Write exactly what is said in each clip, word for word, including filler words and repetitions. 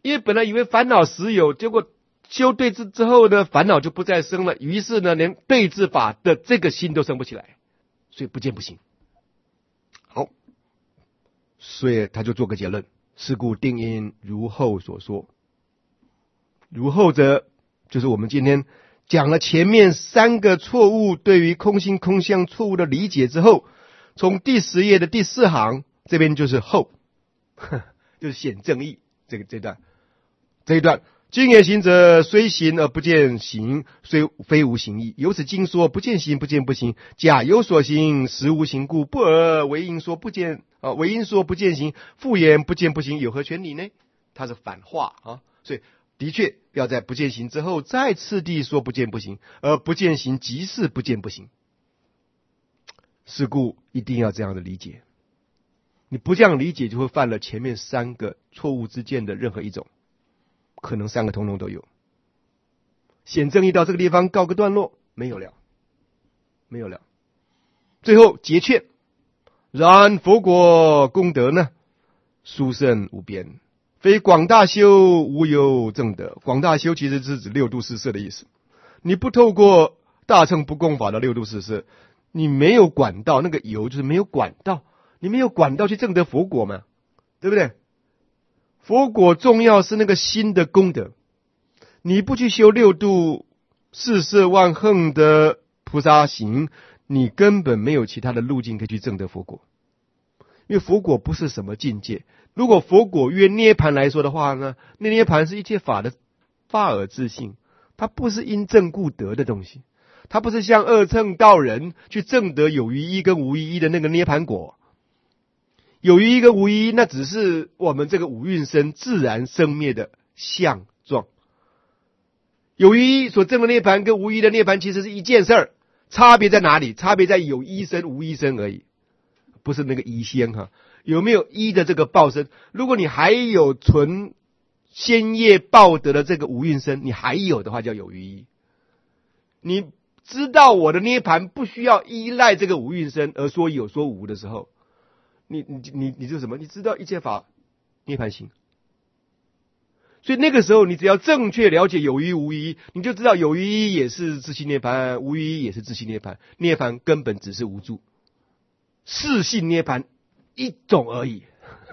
因为本来以为烦恼实有，结果修对治之后呢，烦恼就不再生了，于是呢，连对治法的这个心都生不起来，所以不见不行。好，所以他就做个结论：是故定因如后所说。如后者，就是我们今天讲了前面三个错误对于空性空相错误的理解之后，从第十页的第四行这边就是后，就是显正义这个这段这一段。今也行者，虽行而不见行，虽非无行义。由此经说不见行，不见不行。假有所行，实无行故，不尔为因说不见啊，为因说不见行，复言不见不行，有何权利呢？它是反话啊，所以的确要在不见行之后再次地说不见不行，而不见行即是不见不行。是故一定要这样的理解，你不这样理解，就会犯了前面三个错误之间的任何一种。可能三个通通都有。显正义到这个地方告个段落，没有了，没有了。最后结劝：然佛果功德呢，殊胜无边，非广大修无有正德。广大修其实是指六度四摄的意思。你不透过大乘不共法的六度四摄，你没有管道，那个有就是没有管道，你没有管道去证得佛果嘛，对不对？佛果重要是那个心的功德，你不去修六度四摄万横的菩萨行，你根本没有其他的路径可以去证得佛果。因为佛果不是什么境界，如果佛果约涅盘来说的话呢，那涅盘是一切法的法尔自性，它不是因正故得的东西，它不是像二乘道人去证得有余一跟无余一的那个涅盘果。有余一跟无余一，那只是我们这个五蕴身自然生灭的相状。有余一所证的涅盘跟无余一的涅盘其实是一件事儿，差别在哪里？差别在有一身无一身而已，不是那个一仙哈。有没有一的这个报身？如果你还有存先业报得的这个五蕴身，你还有的话叫有余一。你知道我的涅盘不需要依赖这个五蕴身而说有说无的时候，你你你你就什么？你知道一切法涅盘行，所以那个时候你只要正确了解有余无余，你就知道有余一也是自性涅盘，无余一也是自性涅盘。涅盘根本只是无住，是性涅盘一种而已。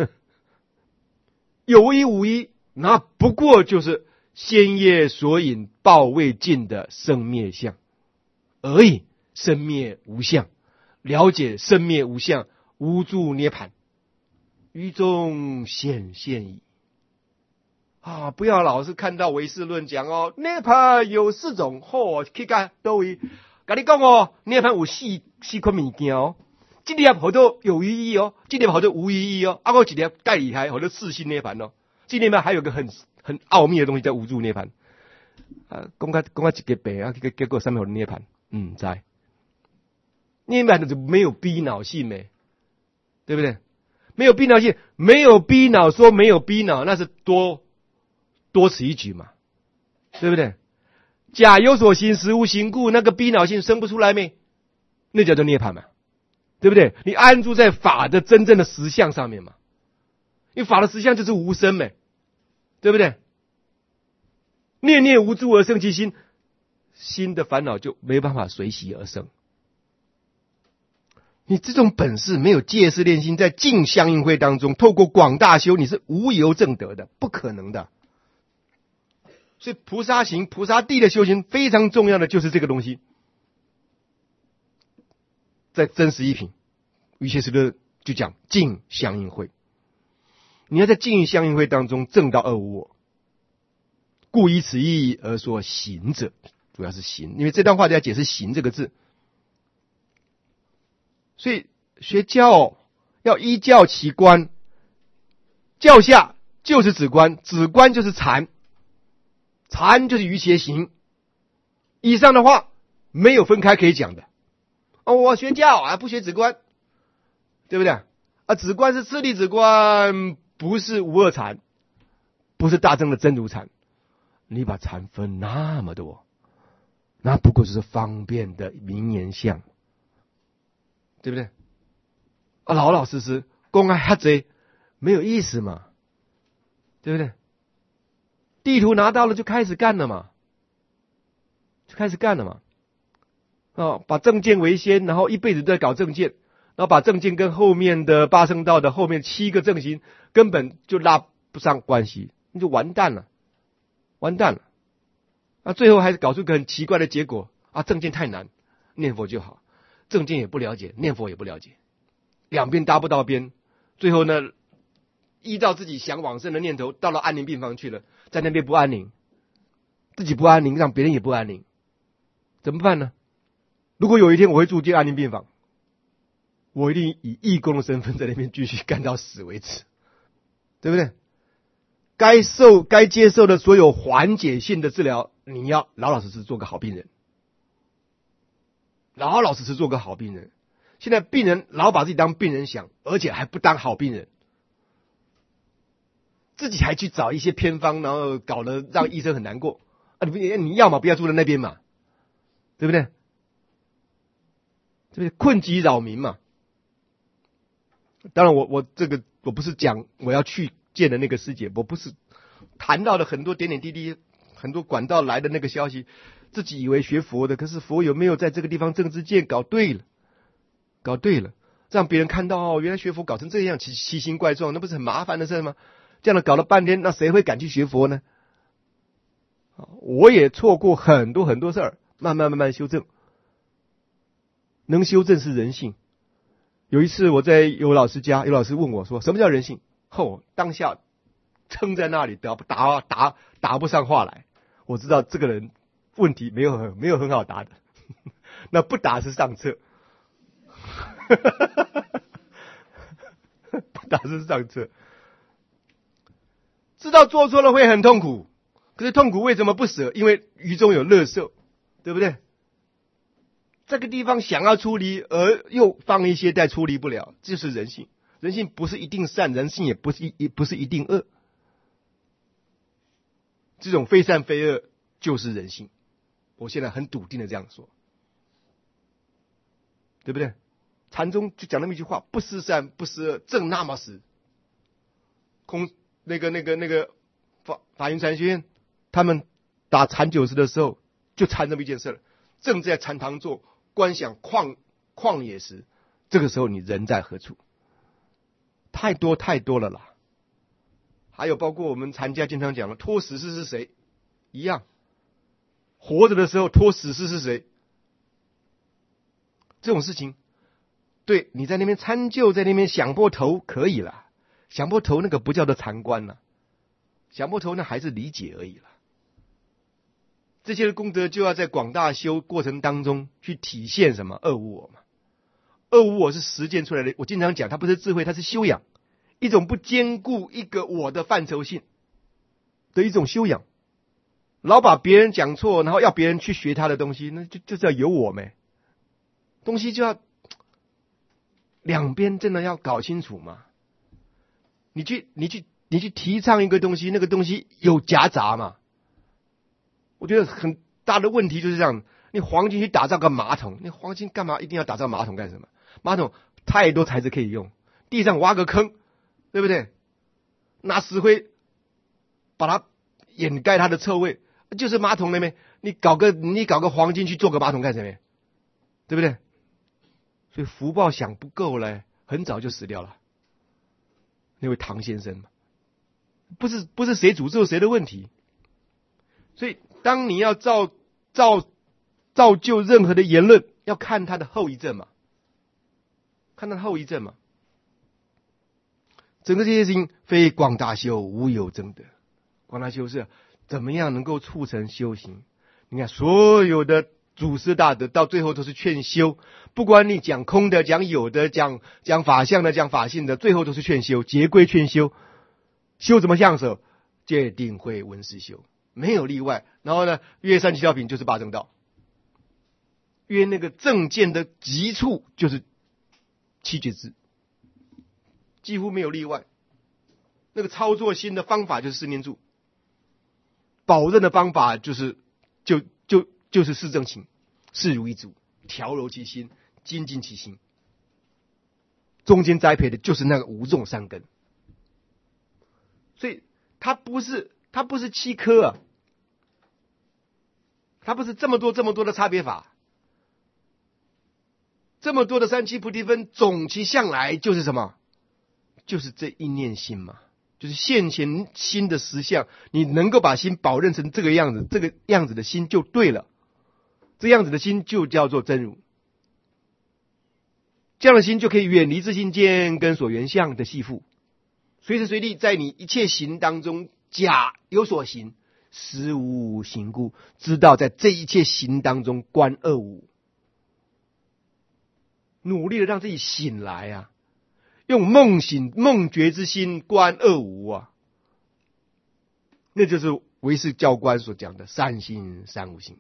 有一无一，那不过就是先业所引报未尽的生灭相而已。生灭无相，了解生灭无相，无住涅盘，于中显现矣。啊，不要老是看到唯识论讲哦，涅盘有四种，嚯，去个都位，跟你讲哦，涅盘有四四款物件哦，这粒好多有余一哦，这粒好多无余一哦，啊，我一粒盖厉害，好多四性涅盘哦，这里面还有个很很奥秘的东西叫无住涅盘。啊，讲个讲个一个白啊，结果上面有涅盘，嗯，在涅盘就没有逼恼性没，对不对？没有逼恼性，没有逼恼说没有逼恼，那是多多此一举嘛，对不对？假有所行，实无行故，那个逼恼性生不出来没？那叫做涅盘嘛，对不对？你安住在法的真正的实相上面嘛，因为法的实相就是无生没，对不对？念念无住而生其心，心的烦恼就没办法随喜而生。你这种本事没有戒识炼心，在净相应会当中透过广大修，你是无由证得的，不可能的。所以菩萨行菩萨地的修行非常重要的就是这个东西。在真实一品瑜伽师的就讲净相应会，你要在净相应会当中证到二无我，故以此意而说行者，主要是行，因为这段话就要解释行这个字。所以学教要依教其观，教下就是止观，止观就是禅，禅就是瑜伽行。以上的话没有分开可以讲的。哦，我学教啊，不学止观，对不对？啊，止观是次第止观，不是无二禅，不是大乘的真如禅。你把禅分那么多，那不过就是方便的名言相，对不对？啊，老老实实公开哈贼没有意思嘛，对不对？ 地图拿到了就开始干了嘛，就开始干了嘛。哦，把证件为先，然后一辈子都在搞证件，然后把证件跟后面的八圣道的后面七个正行根本就拉不上关系，那就完蛋了，完蛋了。啊，最后还是搞出一个很奇怪的结果啊，证件太难，念佛就好，证件也不了解，念佛也不了解，两边搭不到边，最后呢，依照自己想往生的念头，到了安宁病房去了，在那边不安宁，自己不安宁，让别人也不安宁，怎么办呢？如果有一天我会住进安宁病房，我一定以义工的身份在那边继续干到死为止，对不对？该受、该接受的所有缓解性的治疗，你要老老实实做个好病人，老老实实做个好病人。现在病人老把自己当病人想，而且还不当好病人，自己还去找一些偏方，然后搞得让医生很难过啊！你不你要嘛不要住在那边嘛，对不对？对不对？困疾扰民嘛。当然我，我我这个我不是讲我要去见的那个师姐，我不是谈到了很多点点滴滴，很多管道来的那个消息，自己以为学佛的，可是佛有没有在这个地方政治界搞对了？搞对了，让别人看到哦，原来学佛搞成这样，奇奇形怪状，那不是很麻烦的事吗？这样的搞了半天，那谁会敢去学佛呢？我也错过很多很多事儿，慢慢慢慢修正，能修正是人性。有一次我在有老师家，有老师问我说：“什么叫人性？”后当下撑在那里，答答答答不上话来。我知道这个人问题没有很没有很好答的，那不答是上策，不答是上策。知道做错了会很痛苦，可是痛苦为什么不舍？因为于中有乐受，对不对？这个地方想要出离，而又放一些但出离不了，这就是人性。人性不是一定善，人性也不是一不是一定恶。这种非善非恶就是人性。我现在很笃定的这样说，对不对？禅宗就讲那么一句话：不思善，不思恶，正那么时。空那个那个那个法法云禅学院，他们打禅九十的时候，就禅这么一件事，正在禅堂坐，观想旷旷野时，这个时候你人在何处？太多太多了啦。还有包括我们禅家经常讲的，托死尸是谁？一样，活着的时候托死尸是谁？这种事情，对你在那边参究，在那边想破头可以了，想破头那个不叫做禅观了，想破头那还是理解而已了。这些的功德就要在广大修过程当中去体现什么二无我嘛。二无我是实践出来的，我经常讲，它不是智慧，它是修养，一种不兼顾一个我的范畴性的一种修养。老把别人讲错，然后要别人去学他的东西，那就就叫有我没。东西就要两边真的要搞清楚嘛。你去你去你去提倡一个东西，那个东西有夹杂嘛。我觉得很大的问题就是这样，你黄金去打造个马桶，你黄金干嘛一定要打造马桶干什么？马桶太多材质可以用，地上挖个坑，对不对？拿石灰把它掩盖它的臭味，就是马桶那边，你搞个你搞个黄金去做个马桶干什么？对不对？所以福报想不够嘞，很早就死掉了。那位唐先生嘛，不是不是谁诅咒谁的问题。所以当你要造造造就任何的言论，要看它的后遗症嘛，看它的后遗症嘛。整个这些事情非广大修，无有争得。广大修是怎么样能够促成修行？你看所有的祖师大德到最后都是劝修，不管你讲空的、讲有的、讲讲法相的、讲法性的，最后都是劝修，结归劝修。修怎么相手？戒定慧闻思修，没有例外。然后呢，约三七条品就是八正道，约那个正见的极处就是七觉支，几乎没有例外。那个操作心的方法就是四念住，保证的方法就是就就就是四正勤，事如一足，调柔其心，精进其心。中间栽培的就是那个无众三根，所以它不是它不是七颗啊，它不是这么多这么多的差别法，这么多的三七菩提分，总其相来就是什么？就是这一念心嘛，就是现前心的实相。你能够把心保认成这个样子，这个样子的心就对了，这样子的心就叫做真如。这样的心就可以远离自性见跟所缘相的系缚，随时随地在你一切行当中，假有所行，实无行故，知道在这一切行当中观二无，努力的让自己醒来啊，用梦醒梦觉之心观二无啊，那就是唯识教官所讲的三心三无心，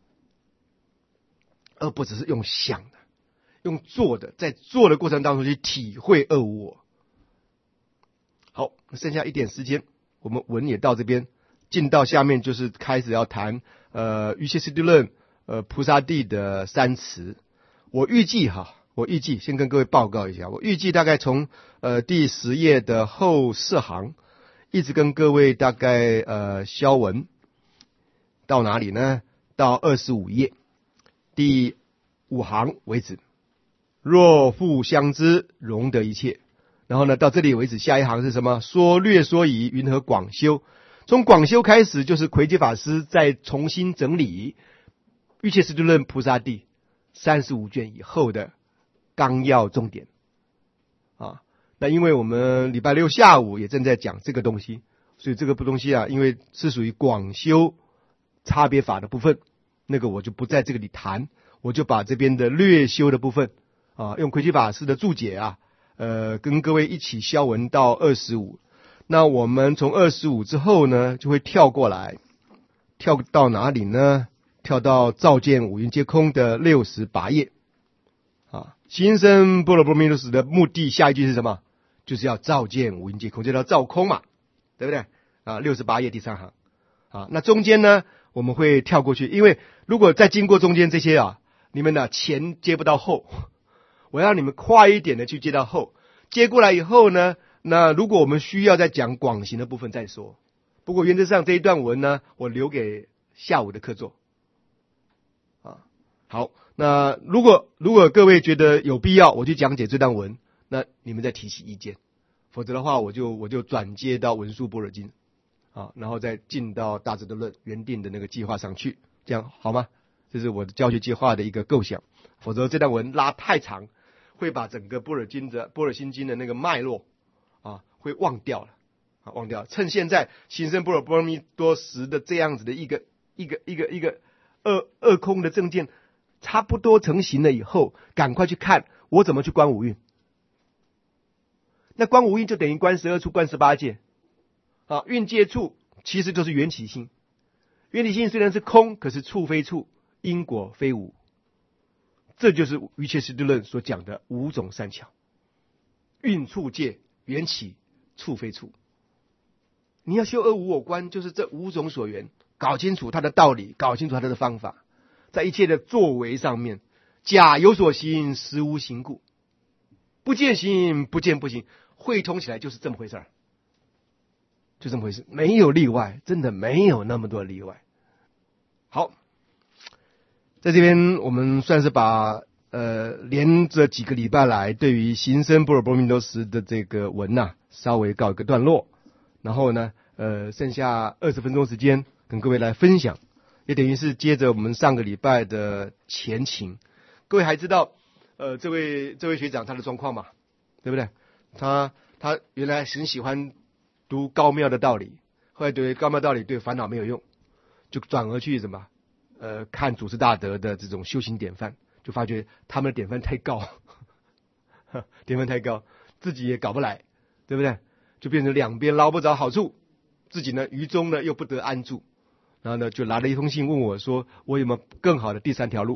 而不只是用想的，用做的，在做的过程当中去体会二无我。好，剩下一点时间，我们文也到这边，进到下面就是开始要谈呃瑜伽师地论呃菩萨地的三词。我预计哈，我预计先跟各位报告一下，我预计大概从呃第十页的后四行，一直跟各位大概呃消文到哪里呢？到二十五页第五行为止。若复相知，容得一切。然后呢，到这里为止，下一行是什么？说略说以云何广修。从广修开始，就是魁杰法师再重新整理瑜伽师地论菩萨地三十五卷以后的纲要重点啊。那因为我们礼拜六下午也正在讲这个东西，所以这个东西啊，因为是属于广修差别法的部分，那个我就不在这个里谈，我就把这边的略修的部分啊，用魁杰法师的注解啊，呃，跟各位一起消文到二十五。那我们从二十五之后呢，就会跳过来，跳到哪里呢？跳到照见五蕴皆空的六十八页啊。行深般若波罗蜜多时的目的，下一句是什么？就是要照见五蕴皆空，就叫照空嘛，对不对？啊，六十八页第三行啊。那中间呢，我们会跳过去，因为如果再经过中间这些啊，你们呢前接不到后。我要你们快一点的去接到后，接过来以后呢，那如果我们需要再讲广行的部分再说。不过原则上这一段文呢，我留给下午的课做。啊，好，那如果如果各位觉得有必要，我去讲解这段文，那你们再提起意见，否则的话，我就我就转接到文殊般若经，啊，然后再进到大智度论原定的那个计划上去，这样好吗？这是我的教学计划的一个构想，否则这段文拉太长。会把整个般若经的般若心经的那个脉络啊，会忘掉了啊，忘掉了。趁现在行深般若波罗蜜多时的这样子的一个一个一个一个二二空的正见差不多成型了以后，赶快去看我怎么去观五蕴。那观五蕴就等于观十二处、观十八界啊。蕴界处其实就是缘起心，缘起心虽然是空，可是处非处，因果非无。这就是瑜伽师地论所讲的五种善巧，蕴处界、缘起、处非处。你要修二无我观，就是这五种所缘，搞清楚它的道理，搞清楚它的方法，在一切的作为上面，假有所行，实无行故，不见行，不见不行，汇通起来就是这么回事儿，就这么回事，没有例外，真的没有那么多例外。好。在这边我们算是把呃连着几个礼拜来对于行深般若波罗蜜多时的这个文呐、啊、稍微告一个段落，然后呢呃剩下二十分钟时间跟各位来分享，也等于是接着我们上个礼拜的前情。各位还知道呃这位这位学长他的状况嘛，对不对？他他原来很喜欢读高妙的道理，后来对高妙道理对烦恼没有用，就转而去什么呃，看祖师大德的这种修行典范，就发觉他们的典范太高，典范太高，自己也搞不来，对不对？就变成两边捞不着好处，自己呢于中呢又不得安住，然后呢就拿了一封信问我说，我有没有更好的第三条路？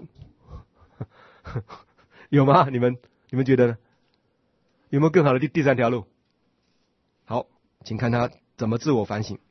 有吗？你们你们觉得呢？有没有更好的第第三条路？好，请看他怎么自我反省。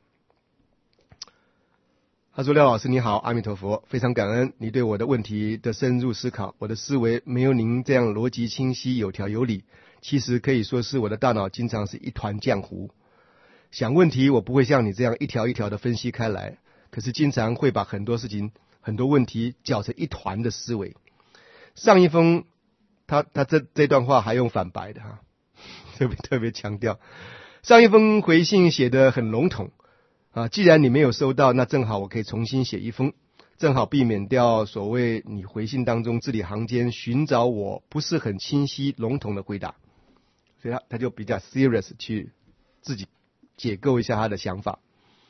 他说：廖老师你好，阿弥陀佛，非常感恩你对我的问题的深入思考，我的思维没有您这样逻辑清晰有条有理，其实可以说是我的大脑经常是一团浆糊。 想问题我不会像你这样一条一条的分析开来，可是经常会把很多事情、很多问题搅成一团的思维。上一封他他这这段话还用反白的哈，特别特别强调。上一封回信写得很笼统啊，既然你没有收到，那正好我可以重新写一封，正好避免掉所谓你回信当中字里行间寻找我不是很清晰笼统的回答，所以他他就比较 serious 去自己解构一下他的想法。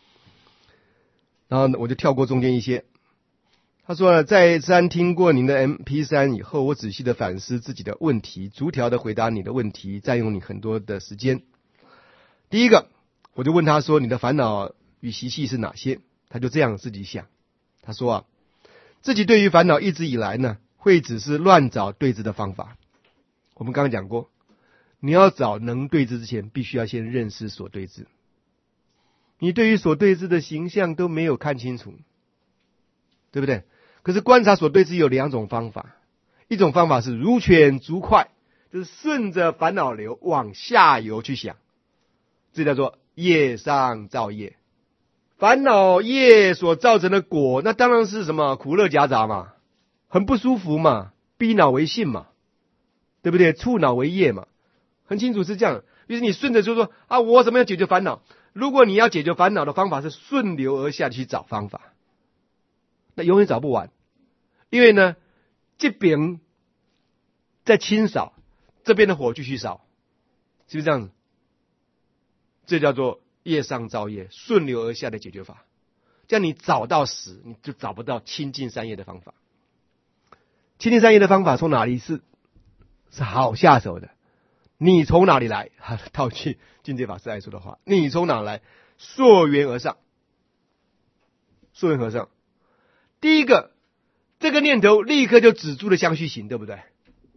然后我就跳过中间一些。他说了，再三听过您的 M P 三 以后，我仔细的反思自己的问题，逐条的回答你的问题，占用你很多的时间。第一个，我就问他说，你的烦恼与习气是哪些？他就这样自己想。他说啊，自己对于烦恼一直以来呢，会只是乱找对治的方法。我们刚刚讲过，你要找能对治之前，必须要先认识所对治。你对于所对治的形象都没有看清楚，对不对？可是观察所对治有两种方法，一种方法是如犬逐快，就是顺着烦恼流往下游去想，这叫做业上造业。烦恼业所造成的果，那当然是什么苦乐夹杂嘛，很不舒服嘛，逼恼为性嘛，对不对？触恼为业嘛，很清楚是这样。于是你顺着就说啊，我怎么样解决烦恼？如果你要解决烦恼的方法是顺流而下去找方法，那永远找不完。因为呢，这边在清扫，这边的火继续烧，是不是这样子？这叫做业上造业，顺流而下的解决法。这样你找到死，你就找不到清净三业的方法。清净三业的方法从哪里是是好下手的？你从哪里来？套句境界法师爱说的话，你从哪来？溯源而上，溯源而上。第一个，这个念头立刻就止住了相续行，对不对？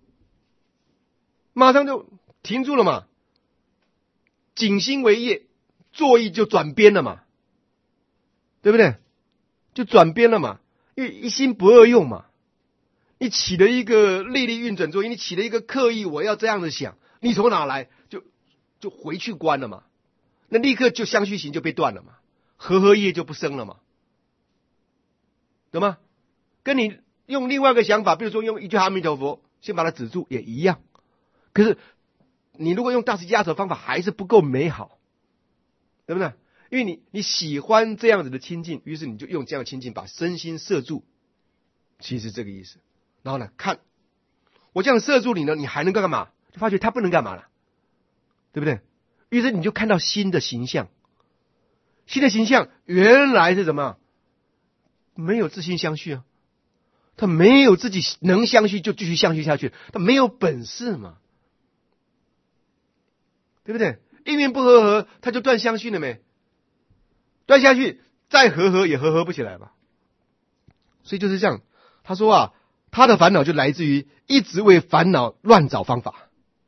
马上就停住了嘛。谨心为业，作意就转边了嘛，对不对？就转边了嘛，因为一心不二用嘛。你起了一个力力运转作用，你起了一个刻意我要这样子想，你从哪来？就就回去关了嘛。那立刻就相续行就被断了嘛，和合业就不生了嘛，懂吗？跟你用另外一个想法，比如说用一句阿弥陀佛先把它止住也一样。可是你如果用大师压手方法还是不够美好，对不对？因为你你喜欢这样子的清净，于是你就用这样的清净把身心摄住，其实这个意思。然后呢，看我这样摄住你呢，你还能干嘛？就发觉他不能干嘛了，对不对？于是你就看到新的形象，新的形象原来是什么？没有自性相续啊，他没有自己能相续就继续相续下去，他没有本事嘛，对不对？因缘不和合，他就断相续了没？断下去再和合也和合不起来吧。所以就是这样，他说啊，他的烦恼就来自于一直为烦恼乱找方法。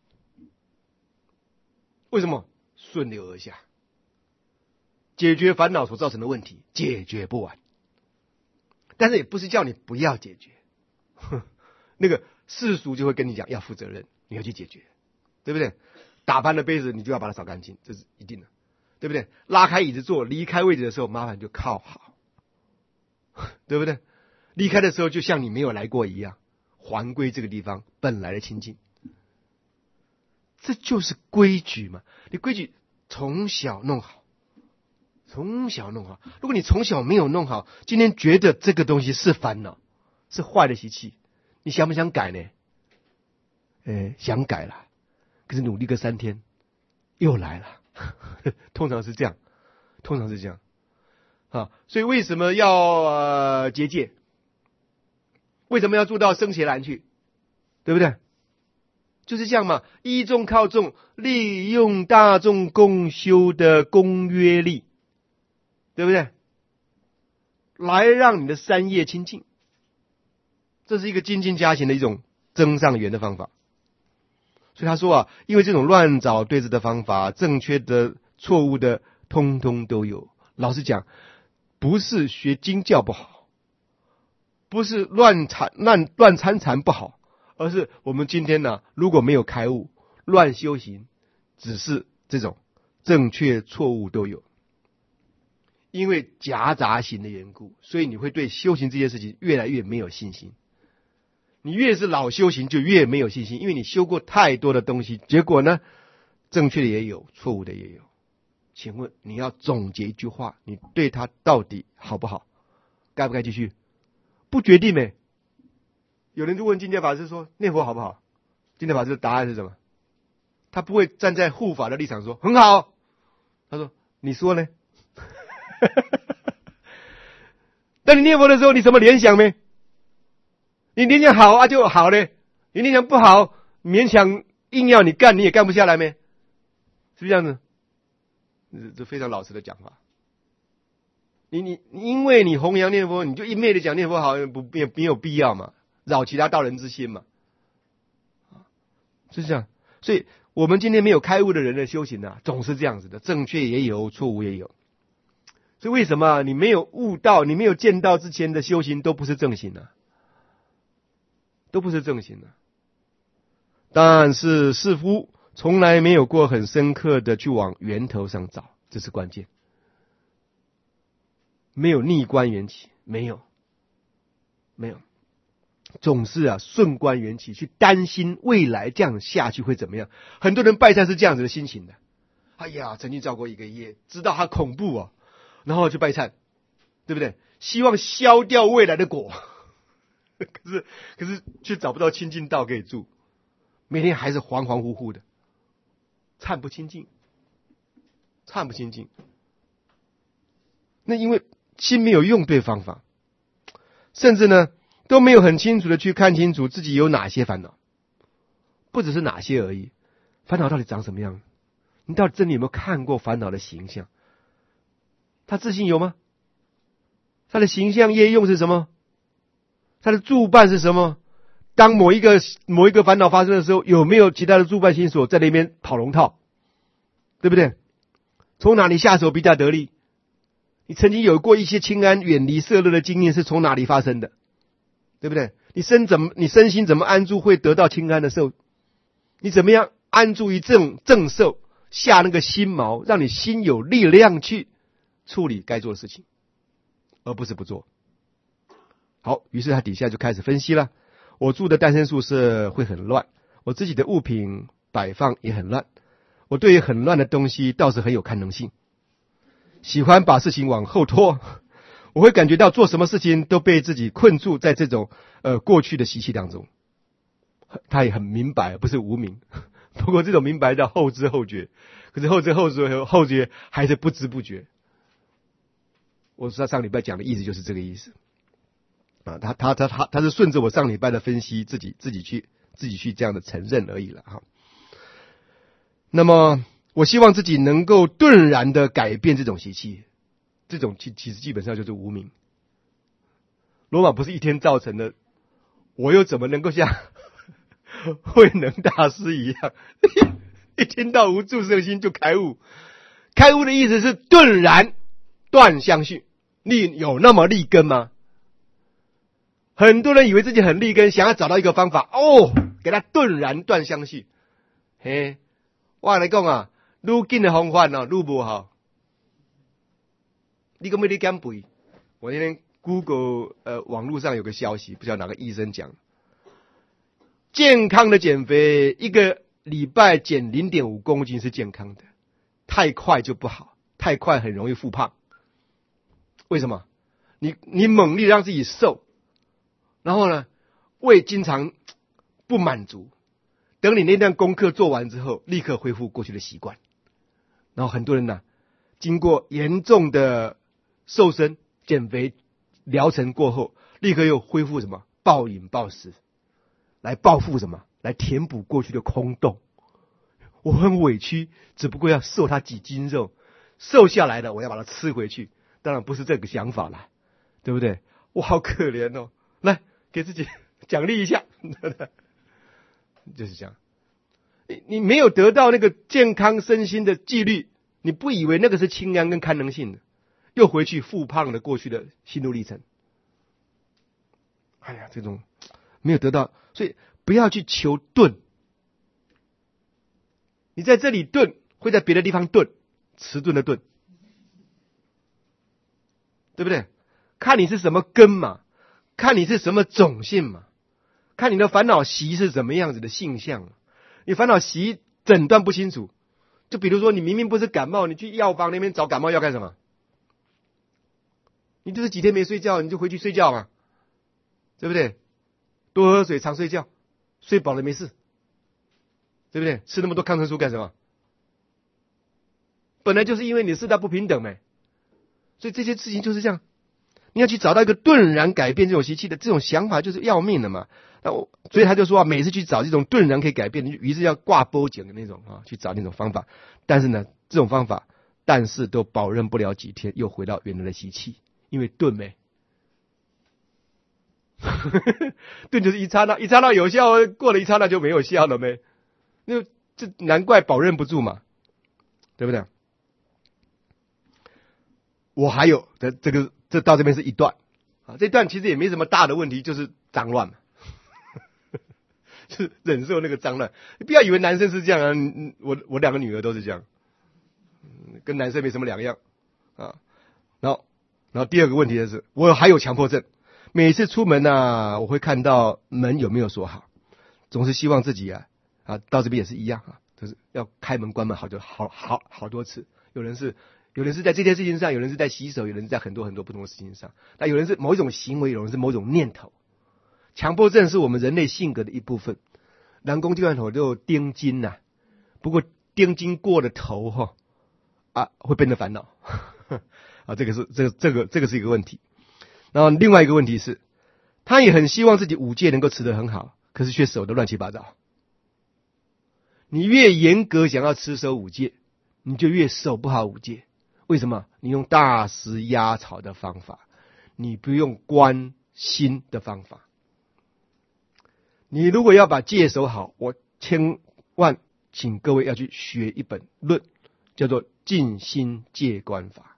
为什么？顺流而下，解决烦恼所造成的问题，解决不完。但是也不是叫你不要解决，那个世俗就会跟你讲要负责任，你要去解决，对不对？打翻了杯子，你就要把它扫干净，这是一定的，对不对？拉开椅子坐，离开位置的时候，麻烦就靠好，对不对？离开的时候，就像你没有来过一样，还归这个地方本来的清净。这就是规矩嘛，你规矩从小弄好，从小弄好。如果你从小没有弄好，今天觉得这个东西是烦恼，是坏的习气，你想不想改呢？呃，想改了，可是努力个三天，又来了。通常是这样，通常是这样啊。所以为什么要呃结戒？为什么要住到僧伽蓝去？对不对？就是这样嘛，依众靠众，利用大众共修的公约力，对不对？来让你的三业清净，这是一个精进加行的一种增上缘的方法。所以他说啊，因为这种乱找对治的方法，正确的、错误的，通通都有。老实讲，不是学经教不好，不是乱参乱乱参禅不好。而是我们今天呢，如果没有开悟，乱修行，只是这种正确错误都有。因为夹杂型的缘故，所以你会对修行这件事情越来越没有信心。你越是老修行就越没有信心，因为你修过太多的东西，结果呢，正确的也有，错误的也有。请问你要总结一句话，你对他到底好不好？该不该继续？不决定没。有人就问金家法师说念佛好不好？金家法师的答案是什么？他不会站在护法的立场说很好，他说你说呢？当你念佛的时候，你什么联想没？你联想好啊就好嘞，你联想不好，勉强硬要你干，你也干不下来没？是不是这样子？这非常老实的讲法。你你因为你弘扬念佛，你就一昧的讲念佛好，不没没有必要嘛，扰其他道人之心嘛，是这样。所以我们今天没有开悟的人的修行啊，总是这样子的，正确也有，错误也有。所以为什么你没有悟到，你没有见到之前的修行都不是正行啊，都不是正行啊。但是似乎从来没有过很深刻的去往源头上找，这是关键。没有逆观缘起，没有，没有，总是啊顺观缘起，去担心未来这样下去会怎么样。很多人拜忏是这样子的心情的。哎呀，曾经造过一个业，知道它恐怖啊。然后就拜忏，对不对？希望消掉未来的果，可是可是却找不到清净道可以住，每天还是恍恍惚惚的，忏不清净，忏不清净。那因为心没有用对方法，甚至呢都没有很清楚的去看清楚自己有哪些烦恼，不只是哪些而已，烦恼到底长什么样？你到底真的有没有看过烦恼的形象？他自信有吗？他的形象业用是什么？他的助伴是什么？当某一个某一个烦恼发生的时候，有没有其他的助伴心所在那边跑龙套？对不对？从哪里下手比较得力？你曾经有过一些清安远离色乐的经验，是从哪里发生的？对不对？你身怎么，你身心怎么安住会得到清安的受？你怎么样安住于正正受，下那个心锚，让你心有力量去处理该做的事情，而不是不做。好，于是他底下就开始分析了。我住的诞生宿舍会很乱，我自己的物品摆放也很乱，我对于很乱的东西倒是很有堪能性，喜欢把事情往后拖，我会感觉到做什么事情都被自己困住在这种呃过去的习气当中。他也很明白，不是无明，不过这种明白叫后知后觉，可是后知后觉后觉还是不知不觉。我上上礼拜讲的意思就是这个意思啊，他他他他他是顺着我上礼拜的分析，自己自己去自己去这样的承认而已了哈。那么我希望自己能够顿然的改变这种习气，这种其其实基本上就是无明。罗马不是一天造成的，我又怎么能够像慧能大师一样，一听到无住圣心就开悟？开悟的意思是顿然断相续，你有那么立根吗？很多人以为自己很立根，想要找到一个方法，哦，给他顿然断相续。嘿，我来讲啊，愈紧的方法哦，愈不好。你讲要你减肥？我那天 Google 呃网络上有个消息，不知道哪个医生讲，健康的减肥，一个礼拜减 零点五公斤是健康的，太快就不好，太快很容易复胖。为什么？你你猛力让自己瘦，然后呢，胃经常不满足，等你那段功课做完之后，立刻恢复过去的习惯。然后很多人呢、啊，经过严重的瘦身减肥疗程过后，立刻又恢复什么暴饮暴食，来报复什么，来填补过去的空洞。我很委屈，只不过要瘦他几斤肉，瘦下来的我要把它吃回去。当然不是这个想法啦，对不对？我好可怜哦，来给自己奖励一下，就是这样。你你没有得到那个健康身心的纪律，你不以为那个是清安跟堪能性的，又回去复胖了过去的心路历程。哎呀，这种没有得到，所以不要去求顿。你在这里顿，会在别的地方顿， 迟钝的钝，对不对？看你是什么根嘛，看你是什么种性嘛，看你的烦恼习是什么样子的性相嘛。你烦恼习诊断不清楚，就比如说你明明不是感冒，你去药房那边找感冒药干什么？你就是几天没睡觉，你就回去睡觉嘛，对不对？多喝水，常睡觉，睡饱了没事，对不对？吃那么多抗生素干什么？本来就是因为你四大不平等呗，所以这些事情就是这样。你要去找到一个顿然改变这种习气的这种想法，就是要命的嘛。那我所以他就说啊，每次去找这种顿然可以改变的，于是要挂波颈的那种啊，去找那种方法。但是呢，这种方法，但是都保任不了几天，又回到原来的习气，因为顿没。顿就是一刹那，一刹那有效，过了一刹那就没有效了没？那这难怪保任不住嘛，对不对？我还有这这个这到这边是一段啊，这段其实也没什么大的问题，就是脏乱嘛，就是忍受那个脏乱。你不要以为男生是这样啊，我我两个女儿都是这样，跟男生没什么两样啊。然后然后第二个问题就是，我还有强迫症，每次出门啊，我会看到门有没有锁好，总是希望自己啊啊到这边也是一样啊，就是要开门关门好就好好好多次。有人是。有人是在这件事情上，有人是在洗手，有人是在很多很多不同的事情上。那有人是某一种行为，有人是某种念头。强迫症是我们人类性格的一部分。人讲这款头就钉筋呐，不过钉筋过了头哈啊，会变得烦恼啊，这个是这个这个这个是一个问题。然后另外一个问题是，他也很希望自己五戒能够持得很好，可是却守得乱七八糟。你越严格想要持守五戒，你就越守不好五戒。为什么？你用大石压草的方法，你不用观心的方法。你如果要把戒守好，我千万请各位要去学一本论，叫做《静心戒观法》。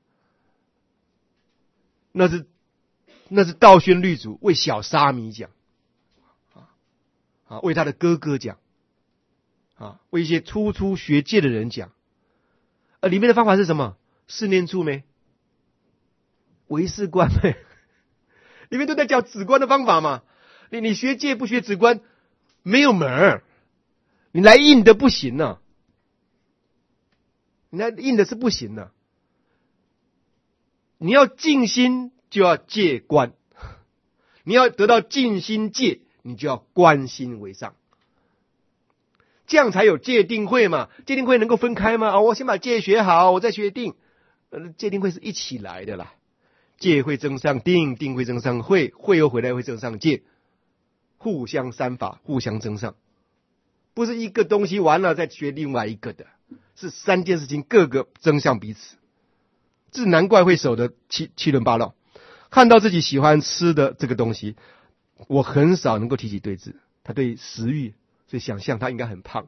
那是那是道宣律祖为小沙弥讲，啊啊，为他的哥哥讲，啊，为一些初初学戒的人讲。而里面的方法是什么？四念处没？唯识观没？里面都在教止观的方法嘛。你你学戒不学止观，没有门儿。你来硬的不行啊，你来硬的是不行的。你要静心就要戒观，你要得到静心戒，你就要观心为上。这样才有戒定慧嘛。戒定慧能够分开吗？啊，我先把戒学好，我再学定。呃，戒定慧是一起来的啦。戒会增上定，定会增上慧，慧又回来会增上戒，互相三法，互相增上。不是一个东西完了再学另外一个的，是三件事情各个增上彼此。这难怪会守得七七伦八绕。看到自己喜欢吃的这个东西，我很少能够提起对峙。他对食欲，所以想象他应该很胖。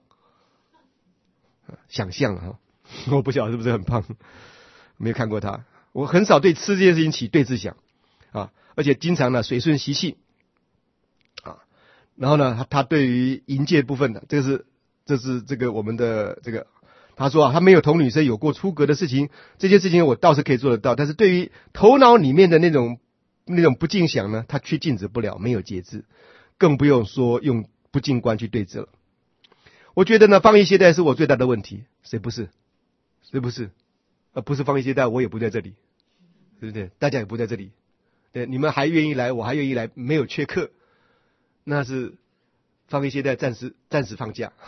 想象啊，我不晓得是不是很胖，没有看过他。我很少对吃这件事情起对峙想啊，而且经常呢随顺习气啊。然后呢，他他对于淫戒部分的，这个是这是这个我们的这个，他说啊，他没有同女生有过出格的事情，这件事情我倒是可以做得到，但是对于头脑里面的那种那种不净想呢，他却禁止不了，没有节制，更不用说用不净观去对峙了。我觉得呢，放逸懈怠是我最大的问题，谁不是？谁不是？呃，不是放逸懈怠，我也不在这里，对不对？大家也不在这里，对，你们还愿意来，我还愿意来，没有缺课，那是放逸懈怠，暂时暂时放假，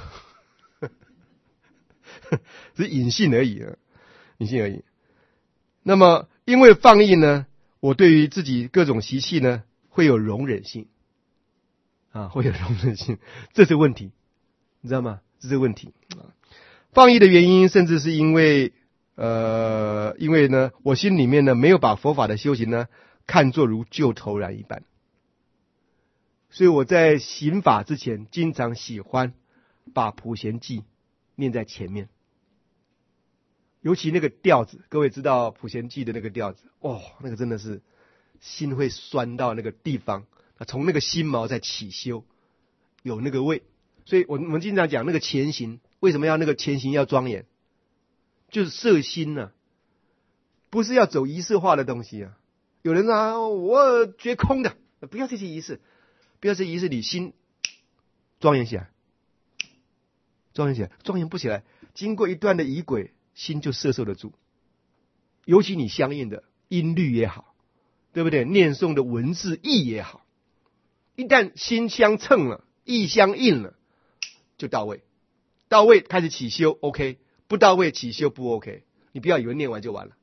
是隐性而已，隐性而已。那么，因为放逸呢，我对于自己各种习气呢，会有容忍性，啊，会有容忍性，这是问题。你知道吗？这是问题。放逸的原因，甚至是因为，呃，因为呢，我心里面呢没有把佛法的修行呢看作如救头然一般，所以我在行法之前，经常喜欢把普贤记念在前面，尤其那个调子，各位知道普贤记的那个调子，哦，那个真的是心会酸到那个地方，从那个心毛在起修，有那个味。所以我们经常讲那个前行，为什么要那个前行要庄严？ 就是摄心呐、啊，不是要走仪式化的东西啊。有人啊，我觉空的，不要这些仪式，不要这些仪式，你心庄严起来，庄严起来，庄严不起来，经过一段的仪轨，心就摄受得住。尤其你相应的音律也好，对不对？念诵的文字意也好，一旦心相称了，意相应了，就到位。到位开始起修 ，OK； 不到位起修不 OK。你不要以为念完就完了。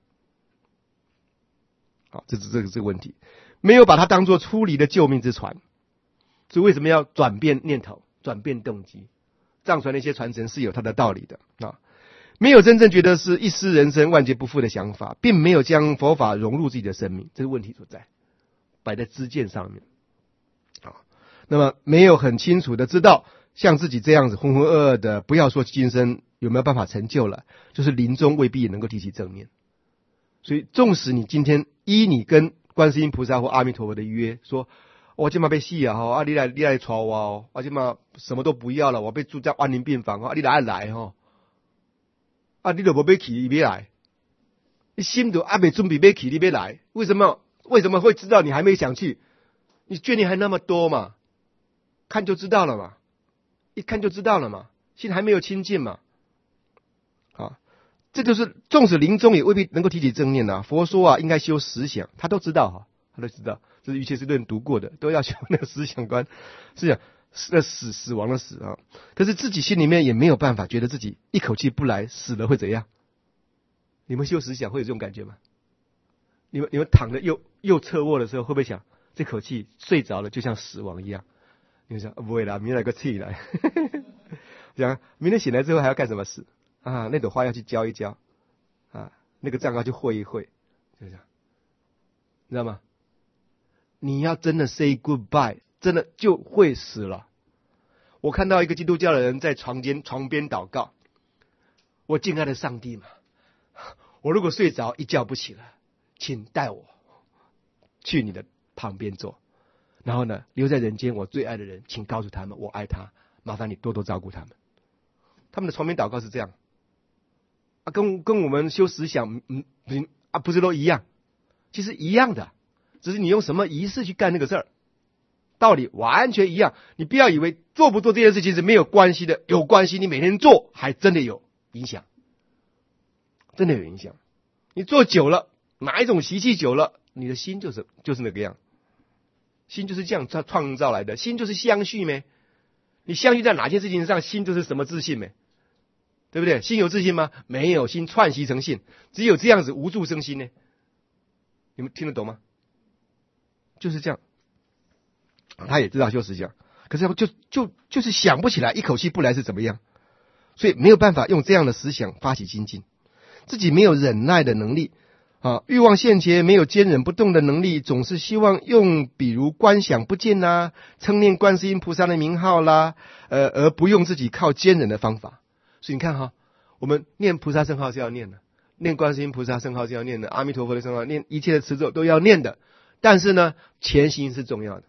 好，这是这个这个问题，没有把它当作出离的救命之船。所以为什么要转变念头、转变动机？藏传的一些传承是有它的道理的啊。没有真正觉得是一失人生万劫不复的想法，并没有将佛法融入自己的生命，这是问题所在，摆在知见上面啊。那么没有很清楚的知道，像自己这样子浑浑噩噩的，不要说今生有没有办法成就了，就是临终未必也能够提起正念。所以纵使你今天依你跟观世音菩萨或阿弥陀佛的约，说我今嘛被死啊，啊你来你来找我哦，我今嘛什么都不要了，我被住在安宁病房啊，你来来哈。啊，你都没要去，你要来，你心都还没准备要去，你要来，为什么？为什么会知道你还没想去？你眷恋还那么多嘛，看就知道了嘛，一看就知道了嘛，心还没有清净嘛，啊，这就是纵使临终也未必能够提起正念啊。佛说啊，应该修十想，他都知道哈，他都知道，这是瑜伽师论读过的，都要修那个十想观，思想。死死死亡的死啊！可是自己心里面也没有办法，觉得自己一口气不来，死了会怎样？你们修十想会有这种感觉吗？你们你们躺着右右侧卧的时候，会不会想这口气睡着了就像死亡一样？你们想、啊、不会啦，明天来个气来，讲明天醒来之后还要干什么事啊？那朵花要去浇一浇啊，那个账要去会一会，就这样，你知道吗？你要真的 say goodbye。真的就会死了。我看到一个基督教的人在床间床边祷告，我敬爱的上帝嘛，我如果睡着一觉不起了，请带我去你的旁边坐，然后呢留在人间我最爱的人，请告诉他们我爱他，麻烦你多多照顾他们。他们的床边祷告是这样啊，跟跟我们修十想嗯嗯啊不是都一样？其实一样的，只是你用什么仪式去干那个事儿。道理完全一样，你不要以为做不做这件事情是没有关系的，有关系，你每天做还真的有影响，真的有影响。你做久了，哪一种习气久了，你的心就是就是那个样，心就是这样创造来的，心就是相续咩？你相续在哪件事情上，心就是什么自信咩？对不对？心有自信吗？没有，心串习成性，只有这样子无助生心呢。你们听得懂吗？就是这样。他也知道修十想，可是就就就是想不起来，一口气不来是怎么样，所以没有办法用这样的思想发起精进，自己没有忍耐的能力啊，欲望现前，没有坚忍不动的能力，总是希望用比如观想不见啦，称念观世音菩萨的名号啦，呃，而不用自己靠坚忍的方法。所以你看哈，我们念菩萨圣号是要念的，念观世音菩萨圣号是要念的，阿弥陀佛的圣号，念一切的持咒都要念的，但是呢，前行是重要的。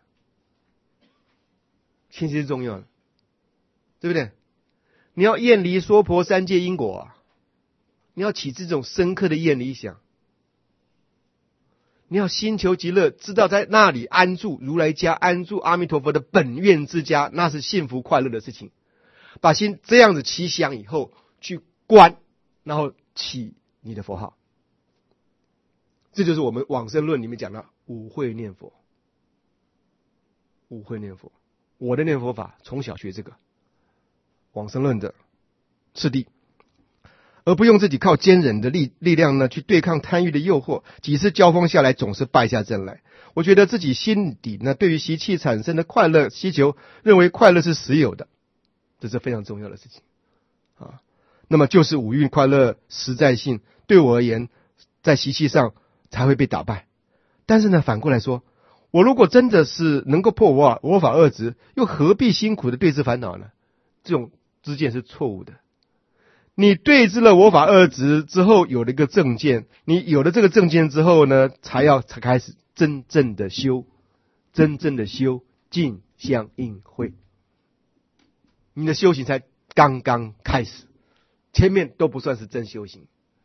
前行是重要的，对不对？你要厌离娑婆三界因果啊，你要起这种深刻的厌离想，你要心求极乐，知道在那里安住如来家，安住阿弥陀佛的本愿之家，那是幸福快乐的事情。把心这样子起想以后，去观，然后起你的佛号，这就是我们往生论里面讲的五会念佛。五会念佛。我的念佛法从小学这个往生论的次第，而不用自己靠坚忍的力力量呢去对抗贪欲的诱惑，几次交锋下来总是败下阵来。我觉得自己心底呢对于习气产生的快乐需求，认为快乐是实有的，这是非常重要的事情啊。那么就是五蕴快乐实在性对我而言，在习气上才会被打败。但是呢，反过来说，我如果真的是能够破我我法二执，又何必辛苦的对治烦恼呢？这种知见是错误的。你对治了我法二执之后，有了一个正见，你有了这个正见之后呢，才要才开始真正的修，真正的修净相应会。你的修行才刚刚开始，前面都不算是真修行，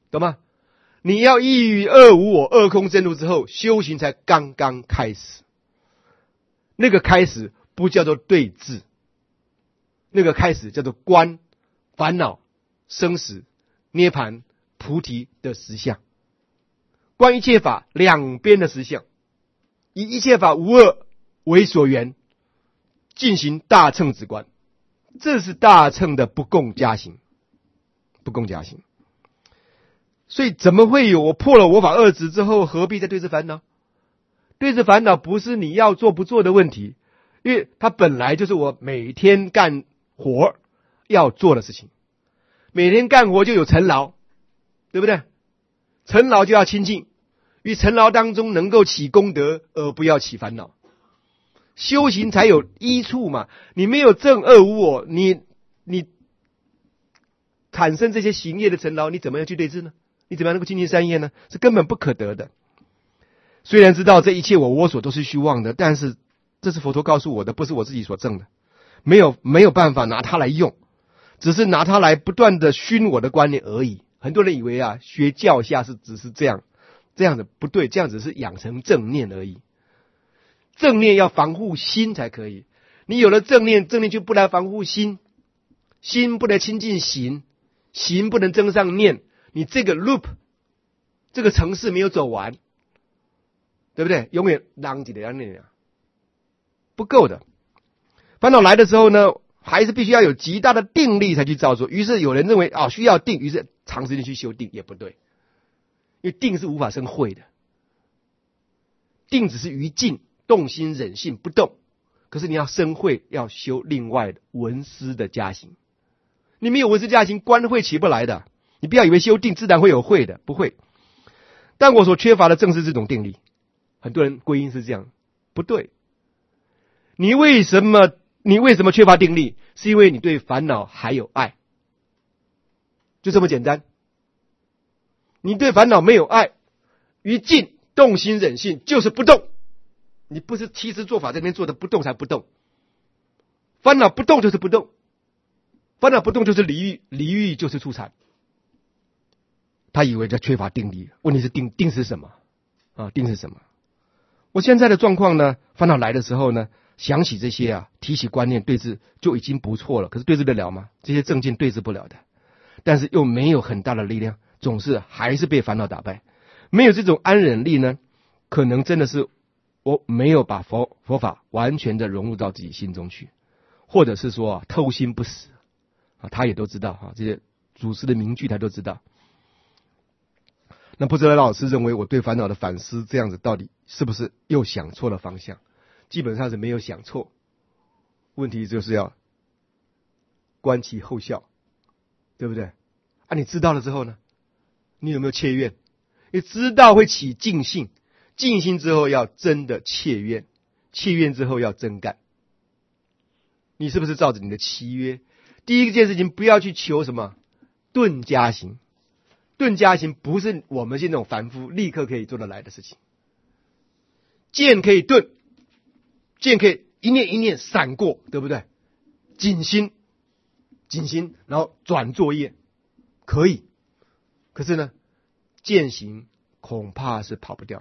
懂吗？你要一与二无我，二空真如之后，修行才刚刚开始。那个开始不叫做对治，那个开始叫做观烦恼、生死、涅槃、菩提的实相，观一切法两边的实相，以一切法无二为所缘，进行大乘止观，这是大乘的不共加行，不共加行。所以怎么会有我破了我法二执之后，何必再对治烦恼？对治烦恼不是你要做不做的问题，因为它本来就是我每天干活要做的事情。每天干活就有尘劳，对不对？尘劳就要清净，于尘劳当中能够起功德，而不要起烦恼。修行才有依处嘛，你没有正二无我，你你产生这些行业的尘劳，你怎么样去对治呢？你怎么样能够精进善业呢？是根本不可得的。虽然知道这一切我我所都是虚妄的，但是这是佛陀告诉我的，不是我自己所证的，没有没有办法拿它来用，只是拿它来不断的熏我的观念而已。很多人以为啊，学教下是只是这样，这样的不对，这样只是养成正念而已。正念要防护心才可以，你有了正念，正念就不来防护心，心不能亲近行，行不能增上念，你这个 loop 这个程式没有走完，对不对？永远浪几的念不够的。烦恼来的时候呢，还是必须要有极大的定力才去造作。于是有人认为啊，需要定，于是长时间去修定也不对，因为定是无法生慧的，定只是于静，动心忍性不动。可是你要生慧，要修另外的文思的加行。你没有文思加行，观慧起不来的。你不要以为修定自然会有慧的，不会。但我所缺乏的正是这种定力。很多人归因是这样，不对。你为什么你为什么缺乏定力？是因为你对烦恼还有爱，就这么简单。你对烦恼没有爱，于静动心忍性就是不动。你不是七支做法这边做的不动才不动，烦恼不动就是不动，烦恼不动就是离欲，离欲就是出禅。他以为这缺乏定力，问题是定定是什么啊？定是什么？我现在的状况呢，烦恼来的时候呢，想起这些啊，提起观念对治就已经不错了。可是对治得了吗？这些正见对治不了的，但是又没有很大的力量，总是还是被烦恼打败。没有这种安忍力呢，可能真的是我没有把佛佛法完全的融入到自己心中去，或者是说、啊、偷心不死啊，他也都知道啊，这些祖师的名句他都知道。那不知道老师认为我对烦恼的反思这样子到底是不是又想错了方向？基本上是没有想错，问题就是要观其后效，对不对？啊，你知道了之后呢，你有没有切愿？你知道会起净性，净性之后要真的切愿，切愿之后要真干。你是不是照着你的契约？第一件事情不要去求什么顿加行，顿加行不是我们现在这种凡夫立刻可以做得来的事情。见可以顿，见可以一念一念闪过，对不对？谨心，谨心，然后转作业，可以。可是呢，见行恐怕是跑不掉的，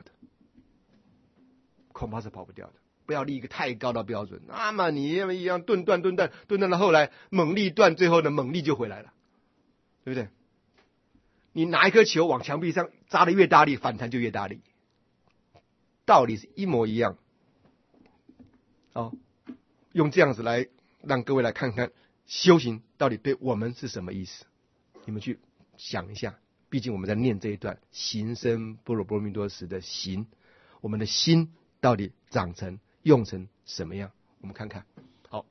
恐怕是跑不掉的。不要立一个太高的标准，那么你一样顿断顿断顿断到后来猛力断，最后呢猛力就回来了，对不对？你拿一颗球往墙壁上扎得越大力，反弹就越大力，道理是一模一样。哦，用这样子来让各位来看看修行到底对我们是什么意思，你们去想一下。毕竟我们在念这一段行深般若波罗蜜多时的行，我们的心到底长成用成什么样？我们看看。